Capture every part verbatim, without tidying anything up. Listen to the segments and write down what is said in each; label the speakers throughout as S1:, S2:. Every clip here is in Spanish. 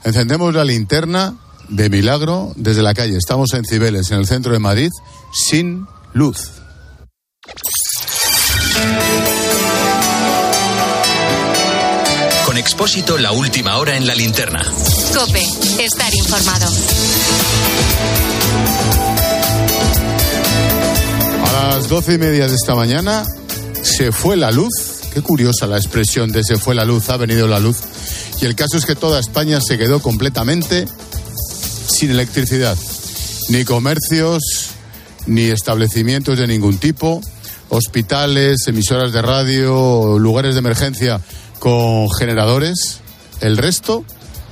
S1: Encendemos la linterna de milagro desde la calle. Estamos en Cibeles, en el centro de Madrid, sin luz.
S2: Con Expósito, la última hora en la linterna.
S3: COPE, estar informado.
S1: A las doce y media de esta mañana se fue la luz. Qué curiosa la expresión de se fue la luz, ha venido la luz. Y el caso es que toda España se quedó completamente sin electricidad. Ni comercios, ni establecimientos de ningún tipo, hospitales, emisoras de radio, lugares de emergencia con generadores. El resto,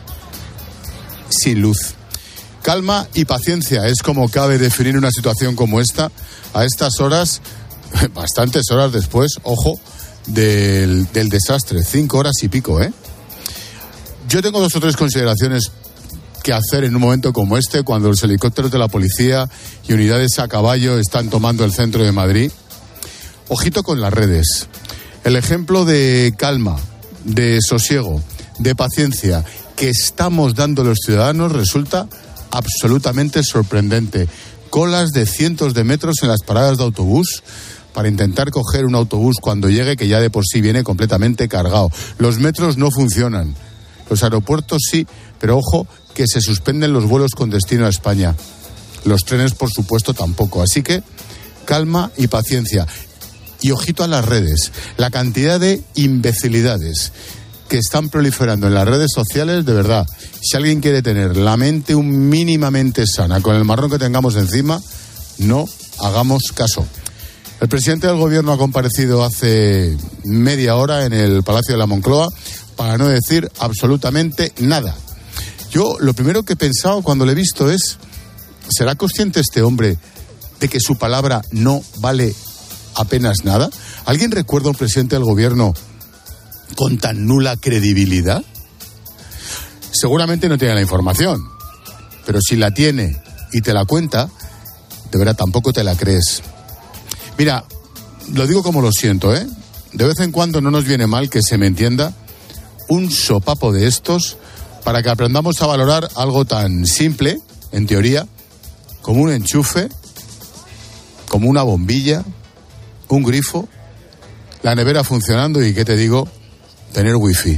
S1: sin luz. Calma y paciencia es como cabe definir una situación como esta, a estas horas, bastantes horas después, ojo, del, del desastre, cinco horas y pico, ¿eh? Yo tengo dos o tres consideraciones que hacer en un momento como este, cuando los helicópteros de la policía y unidades a caballo están tomando el centro de Madrid. Ojito con las redes. El ejemplo de calma, de sosiego, de paciencia que estamos dando los ciudadanos resulta absolutamente sorprendente. Colas de cientos de metros en las paradas de autobús para intentar coger un autobús cuando llegue, que ya de por sí viene completamente cargado. Los metros no funcionan. Los aeropuertos sí, pero ojo que se suspenden los vuelos con destino a España. Los trenes, por supuesto, tampoco. Así que calma y paciencia. Y ojito a las redes. La cantidad de imbecilidades que están proliferando en las redes sociales, de verdad. Si alguien quiere tener la mente un mínimamente sana con el marrón que tengamos encima, no hagamos caso. El presidente del gobierno ha comparecido hace media hora en el Palacio de la Moncloa para no decir absolutamente nada. Yo lo primero que he pensado cuando le he visto es, ¿será consciente este hombre de que su palabra no vale apenas nada? ¿Alguien recuerda a un presidente del gobierno con tan nula credibilidad? Seguramente no tiene la información, pero si la tiene y te la cuenta, de verdad tampoco te la crees. Mira, lo digo como lo siento, ¿eh? De vez en cuando no nos viene mal que se me entienda un sopapo de estos para que aprendamos a valorar algo tan simple, en teoría, como un enchufe, como una bombilla, un grifo, la nevera funcionando y, ¿qué te digo?, tener wifi.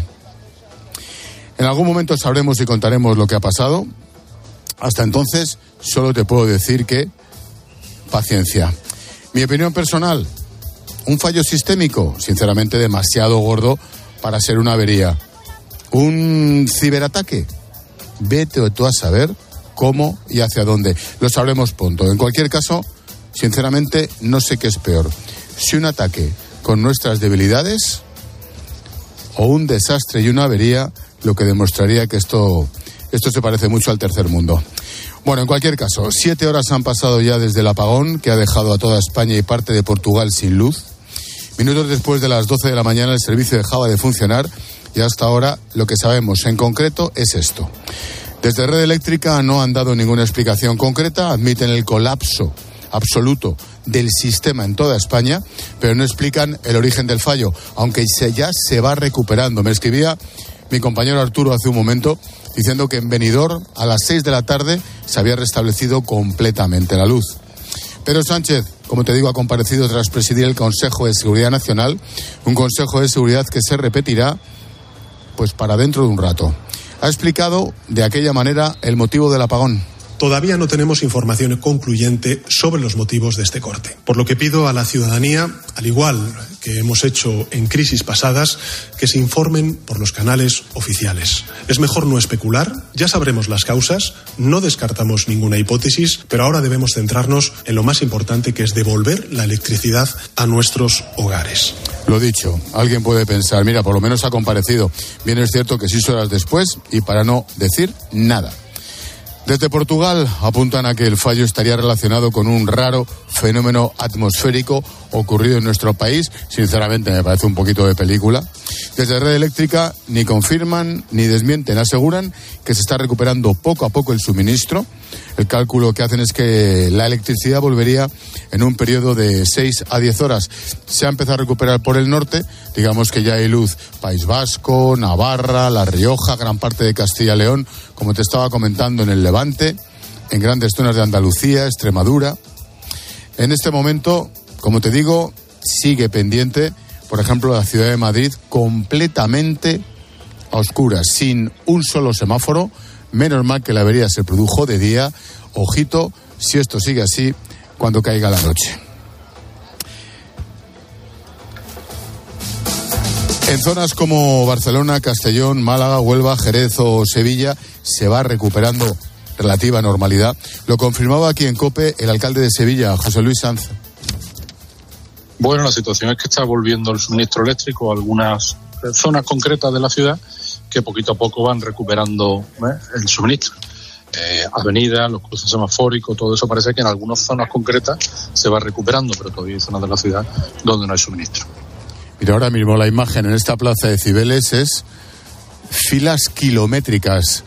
S1: En algún momento sabremos y contaremos lo que ha pasado. Hasta entonces, solo te puedo decir que paciencia. Mi opinión personal, un fallo sistémico, sinceramente demasiado gordo para ser una avería. Un ciberataque, vete tú a saber cómo y hacia dónde. Lo sabremos pronto. En cualquier caso, sinceramente, no sé qué es peor. Si un ataque con nuestras debilidades o un desastre y una avería, lo que demostraría que esto, esto se parece mucho al tercer mundo. Bueno, en cualquier caso, siete horas han pasado ya desde el apagón que ha dejado a toda España y parte de Portugal sin luz. Minutos después de las doce de la mañana el servicio dejaba de funcionar y hasta ahora lo que sabemos en concreto es esto. Desde Red Eléctrica no han dado ninguna explicación concreta, admiten el colapso absoluto del sistema en toda España, pero no explican el origen del fallo, aunque se, ya se va recuperando. Me escribía mi compañero Arturo hace un momento diciendo que en Benidorm a las seis de la tarde se había restablecido completamente la luz. Pedro Sánchez, como te digo, ha comparecido tras presidir el Consejo de Seguridad Nacional, un Consejo de Seguridad que se repetirá pues para dentro de un rato. Ha explicado de aquella manera el motivo del apagón.
S4: Todavía no tenemos información concluyente sobre los motivos de este corte, por lo que pido a la ciudadanía, al igual que hemos hecho en crisis pasadas, que se informen por los canales oficiales. Es mejor no especular, ya sabremos las causas, no descartamos ninguna hipótesis, pero ahora debemos centrarnos en lo más importante, que es devolver la electricidad a nuestros hogares.
S1: Lo dicho, alguien puede pensar, mira, por lo menos ha comparecido. Bien es cierto que seis horas después y para no decir nada. Desde Portugal apuntan a que el fallo estaría relacionado con un raro fenómeno atmosférico ocurrido en nuestro país. Sinceramente me parece un poquito de película. Desde Red Eléctrica ni confirman ni desmienten, aseguran que se está recuperando poco a poco el suministro. El cálculo que hacen es que la electricidad volvería en un periodo de seis a diez horas. Se ha empezado a recuperar por el norte, digamos que ya hay luz País Vasco, Navarra, La Rioja, gran parte de Castilla y León, como te estaba comentando, en el Levante, en grandes zonas de Andalucía, Extremadura. En este momento, como te digo, sigue pendiente, por ejemplo, la ciudad de Madrid completamente a oscuras, sin un solo semáforo. Menos mal que la avería se produjo de día. Ojito, si esto sigue así, cuando caiga la noche. En zonas como Barcelona, Castellón, Málaga, Huelva, Jerez o Sevilla se va recuperando relativa normalidad. Lo confirmaba aquí en COPE el alcalde de Sevilla, José Luis Sanz.
S5: Bueno, la situación es que está volviendo el suministro eléctrico a algunas zonas concretas de la ciudad que poquito a poco van recuperando ¿eh? el suministro. Eh, avenidas, los cruces semafóricos, todo eso parece que en algunas zonas concretas se va recuperando, pero todavía hay zonas de la ciudad donde no hay suministro.
S1: Mira, ahora mismo la imagen en esta plaza de Cibeles es filas kilométricas.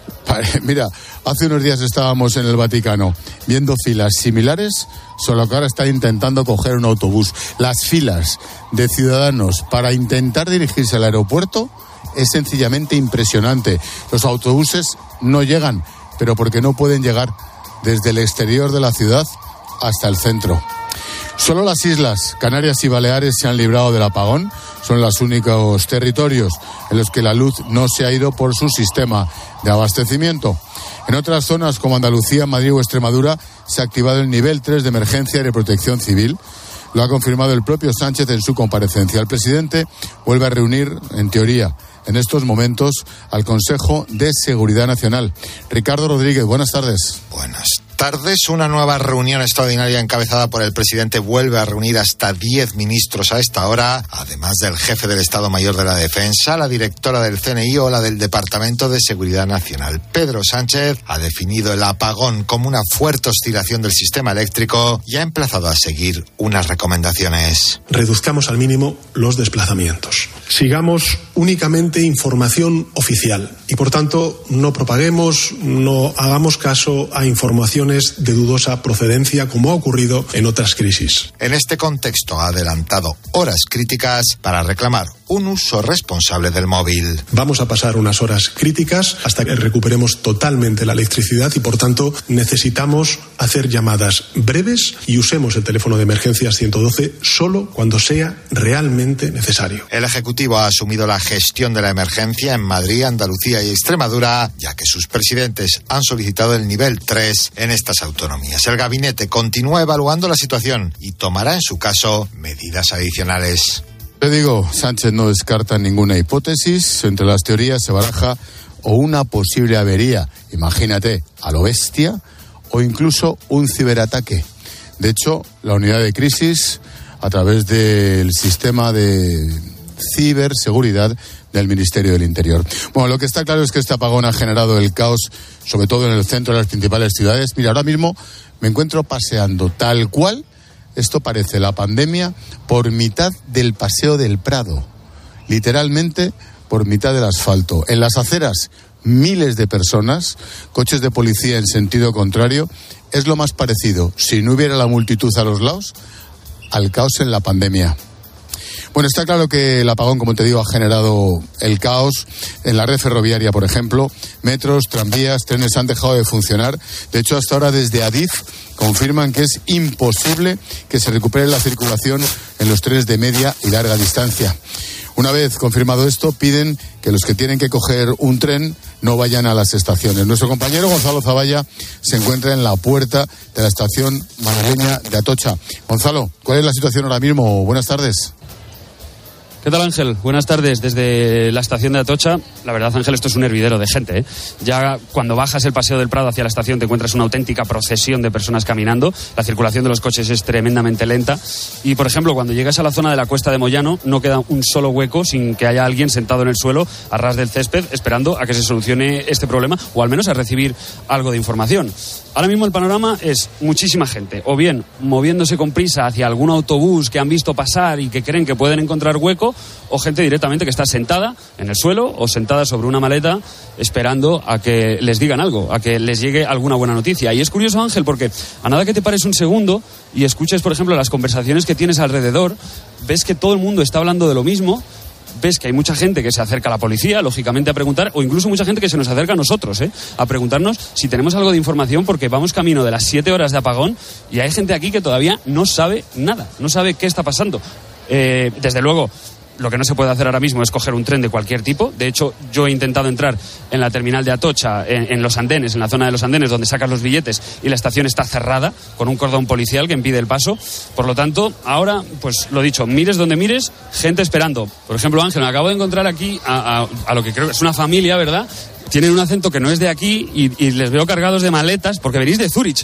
S1: Mira, hace unos días estábamos en el Vaticano viendo filas similares, solo que ahora está intentando coger un autobús. Las filas de ciudadanos para intentar dirigirse al aeropuerto es sencillamente impresionante. Los autobuses no llegan, pero porque no pueden llegar desde el exterior de la ciudad hasta el centro. Solo las islas Canarias y Baleares se han librado del apagón. Son los únicos territorios en los que la luz no se ha ido por su sistema de abastecimiento. En otras zonas como Andalucía, Madrid o Extremadura se ha activado el nivel tres de emergencia de protección civil. Lo ha confirmado el propio Sánchez en su comparecencia. El presidente vuelve a reunir, en teoría, en estos momentos, al Consejo de Seguridad Nacional. Ricardo Rodríguez, buenas tardes.
S6: Buenas tardes. Una nueva reunión extraordinaria encabezada por el presidente vuelve a reunir hasta diez ministros a esta hora, además del jefe del Estado Mayor de la Defensa, la directora del C N I o la del Departamento de Seguridad Nacional. Pedro Sánchez ha definido el apagón como una fuerte oscilación del sistema eléctrico y ha emplazado a seguir unas recomendaciones.
S4: Reduzcamos al mínimo los desplazamientos. Sigamos únicamente información oficial y, por tanto, no propaguemos, no hagamos caso a informaciones de dudosa procedencia, como ha ocurrido en otras crisis.
S6: En este contexto ha adelantado horas críticas para reclamar un uso responsable del móvil.
S4: Vamos a pasar unas horas críticas hasta que recuperemos totalmente la electricidad y, por tanto, necesitamos hacer llamadas breves y usemos el teléfono de emergencias ciento doce solo cuando sea realmente necesario.
S6: El Ejecutivo ha asumido la gestión de la emergencia en Madrid, Andalucía y Extremadura, ya que sus presidentes han solicitado el nivel tres en estas autonomías. El gabinete continúa evaluando la situación y tomará en su caso medidas adicionales.
S1: Te digo, Sánchez no descarta ninguna hipótesis. Entre las teorías se baraja o una posible avería, imagínate, a lo bestia, o incluso un ciberataque. De hecho, la unidad de crisis, a través del sistema de ciberseguridad del Ministerio del Interior. Bueno, lo que está claro es que este apagón ha generado el caos, sobre todo en el centro de las principales ciudades. Mira, ahora mismo me encuentro paseando tal cual. Esto parece la pandemia por mitad del Paseo del Prado, literalmente por mitad del asfalto. En las aceras, miles de personas, coches de policía en sentido contrario. Es lo más parecido, si no hubiera la multitud a los lados, al caos en la pandemia. Bueno, está claro que el apagón, como te digo, ha generado el caos en la red ferroviaria, por ejemplo. Metros, tranvías, trenes han dejado de funcionar. De hecho, hasta ahora desde Adif confirman que es imposible que se recupere la circulación en los trenes de media y larga distancia. Una vez confirmado esto, piden que los que tienen que coger un tren no vayan a las estaciones. Nuestro compañero Gonzalo Zavalla se encuentra en la puerta de la estación malagueña de Atocha. Gonzalo, ¿cuál es la situación ahora mismo? Buenas tardes.
S7: ¿Qué tal, Ángel? Buenas tardes desde la estación de Atocha. La verdad, Ángel, esto es un hervidero de gente, ¿eh? Ya cuando bajas el Paseo del Prado hacia la estación te encuentras una auténtica procesión de personas caminando. La circulación de los coches es tremendamente lenta. Y, por ejemplo, cuando llegas a la zona de la Cuesta de Moyano, no queda un solo hueco sin que haya alguien sentado en el suelo a ras del césped esperando a que se solucione este problema o al menos a recibir algo de información. Ahora mismo el panorama es muchísima gente, o bien moviéndose con prisa hacia algún autobús que han visto pasar y que creen que pueden encontrar hueco, o gente directamente que está sentada en el suelo o sentada sobre una maleta esperando a que les digan algo, a que les llegue alguna buena noticia. Y es curioso, Ángel, porque a nada que te pares un segundo y escuches, por ejemplo, las conversaciones que tienes alrededor, ves que todo el mundo está hablando de lo mismo. Ves que hay mucha gente que se acerca a la policía, lógicamente, a preguntar, o incluso mucha gente que se nos acerca a nosotros, ¿eh? a preguntarnos si tenemos algo de información, porque vamos camino de las siete horas de apagón y hay gente aquí que todavía no sabe nada, no sabe qué está pasando. Eh, desde luego, lo que no se puede hacer ahora mismo es coger un tren de cualquier tipo. De hecho, yo he intentado entrar en la terminal de Atocha, en, en los andenes, en la zona de los andenes, donde sacas los billetes, y la estación está cerrada, con un cordón policial que impide el paso. Por lo tanto, ahora, pues lo dicho, mires donde mires, gente esperando. Por ejemplo, Ángel, me acabo de encontrar aquí a, a, a lo que creo que es una familia, ¿verdad? Tienen un acento que no es de aquí y, y les veo cargados de maletas, porque venís de Zúrich.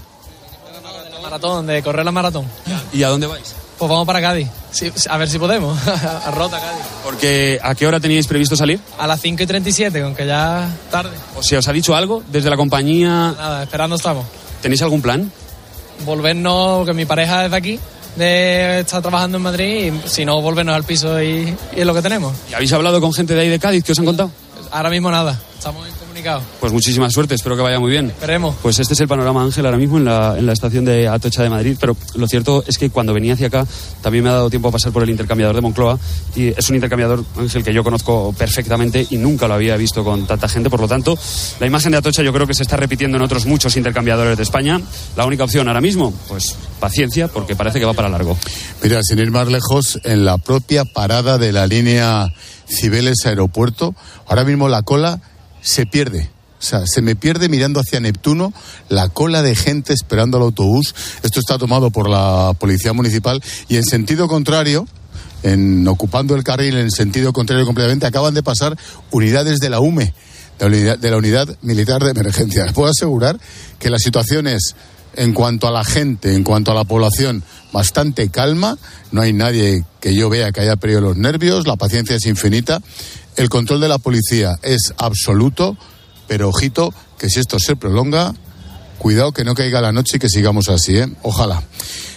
S8: De maratón, de correr la maratón.
S7: ¿Y a dónde vais?
S8: Pues vamos para Cádiz, sí, a ver si podemos, a Rota, Cádiz.
S7: Porque, ¿a qué hora teníais previsto salir?
S8: A las cinco y treinta y siete, aunque ya tarde.
S7: O sea, ¿os ha dicho algo desde la compañía?
S8: Nada, esperando estamos.
S7: ¿Tenéis algún plan?
S8: Volvernos, porque mi pareja es de aquí, de estar trabajando en Madrid, y si no, volvernos al piso y, y es lo que tenemos.
S7: ¿Y habéis hablado con gente de ahí de Cádiz? ¿Qué os han contado?
S8: Ahora mismo nada, estamos incomunicados.
S7: Pues muchísima suerte, espero que vaya muy bien.
S8: Esperemos.
S7: Pues este es el panorama, Ángel, ahora mismo en la, en la estación de Atocha de Madrid, pero lo cierto es que cuando venía hacia acá también me ha dado tiempo a pasar por el intercambiador de Moncloa, y es un intercambiador, Ángel, que yo conozco perfectamente y nunca lo había visto con tanta gente. Por lo tanto, la imagen de Atocha yo creo que se está repitiendo en otros muchos intercambiadores de España. La única opción ahora mismo, pues paciencia, porque parece que va para largo.
S1: Mira, sin ir más lejos, en la propia parada de la línea Cibeles Aeropuerto, ahora mismo la cola se pierde. O sea, se me pierde mirando hacia Neptuno la cola de gente esperando al autobús. Esto está tomado por la Policía Municipal y en sentido contrario, en ocupando el carril en sentido contrario completamente, acaban de pasar unidades de la U M E, de la unidad, de la unidad Militar de Emergencia. Les puedo asegurar que la situación es, en cuanto a la gente, en cuanto a la población, bastante calma. No hay nadie que yo vea que haya perdido los nervios, la paciencia es infinita. El control de la policía es absoluto, pero ojito, que si esto se prolonga, cuidado que no caiga la noche y que sigamos así, ¿eh? Ojalá.